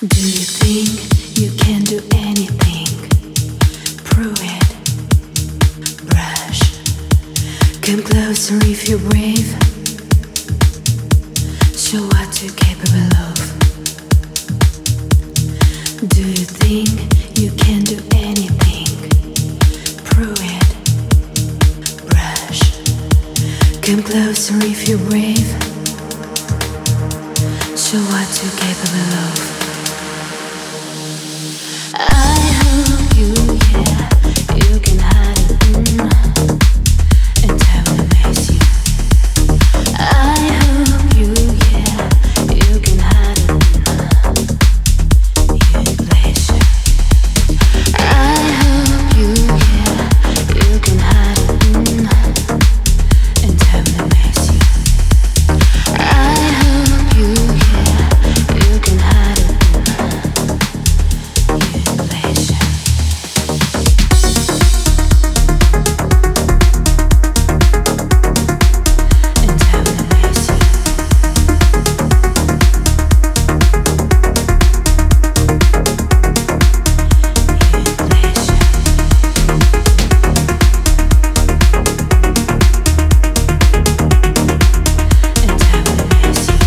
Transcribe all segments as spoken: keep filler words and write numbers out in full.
Do you think you can do anything? Prove it. Brush. Come closer if you're brave. Show what you're capable of. Do you think you can do anything? Prove it. Brush. Come closer if you're brave. Show what you're capable of. I hope you, yeah, you can hide it mm, and I will amaze you. I hope you, yeah, you can hide it mm, you pleasure. I hope you, yeah, you can hide it mm, and I will amaze you. I hope you, yeah, you can hide it mm, pleasure. And I will amaze you. You pleasure. And I will amaze you.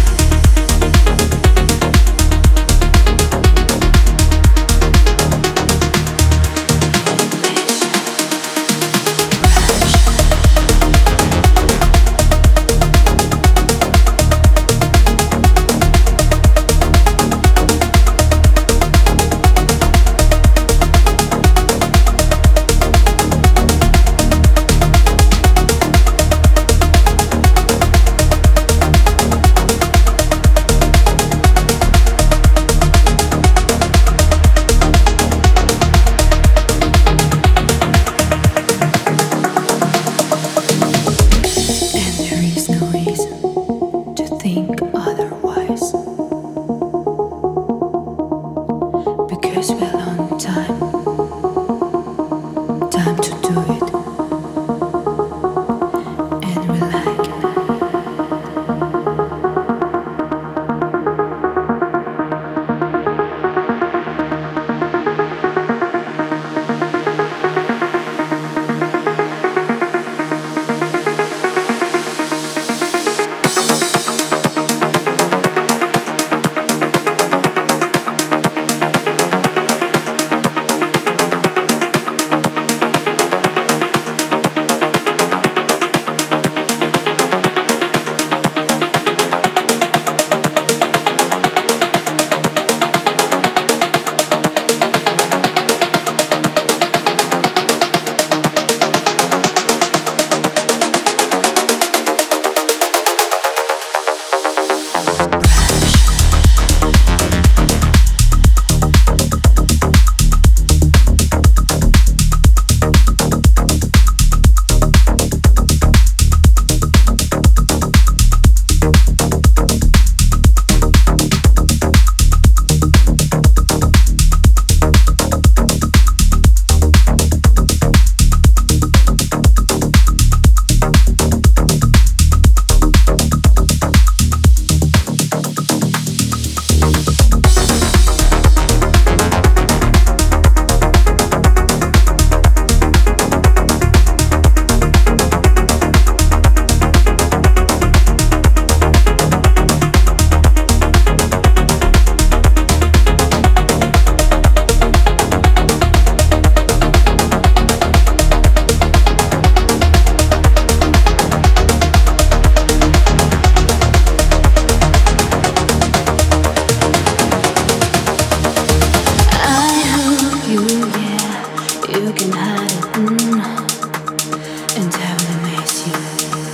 And there is no reason to think otherwise, because we're on time, time to do it, and we like it. You can hide it, mm, and I will amaze you.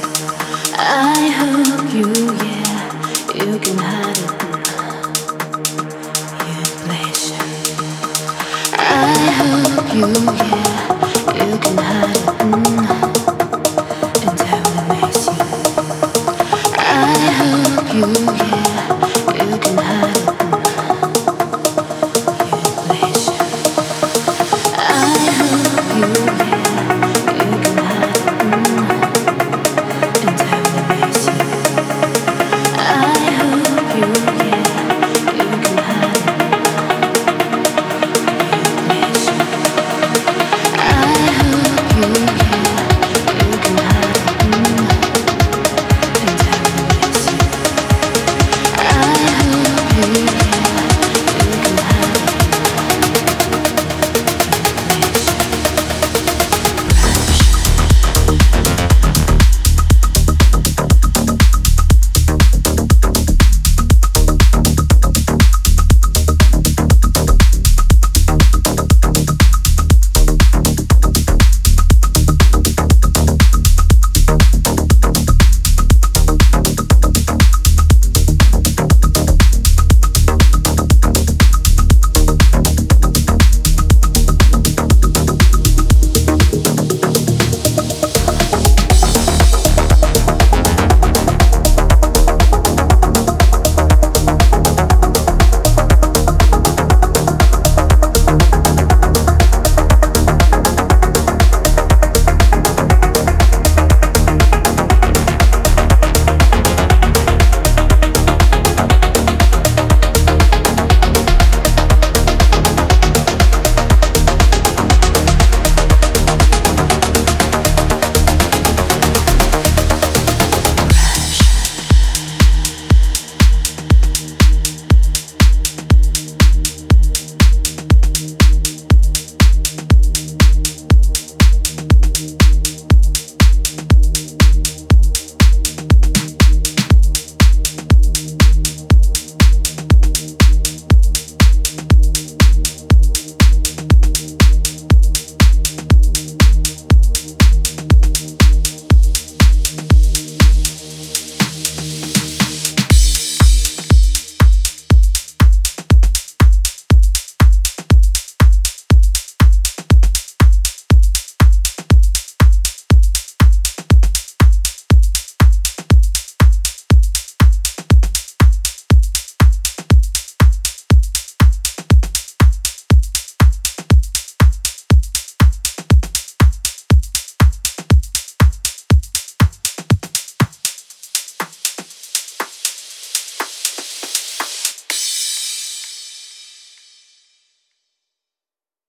I hope you, yeah, you can hide it, mm, you pleasure. I hope you.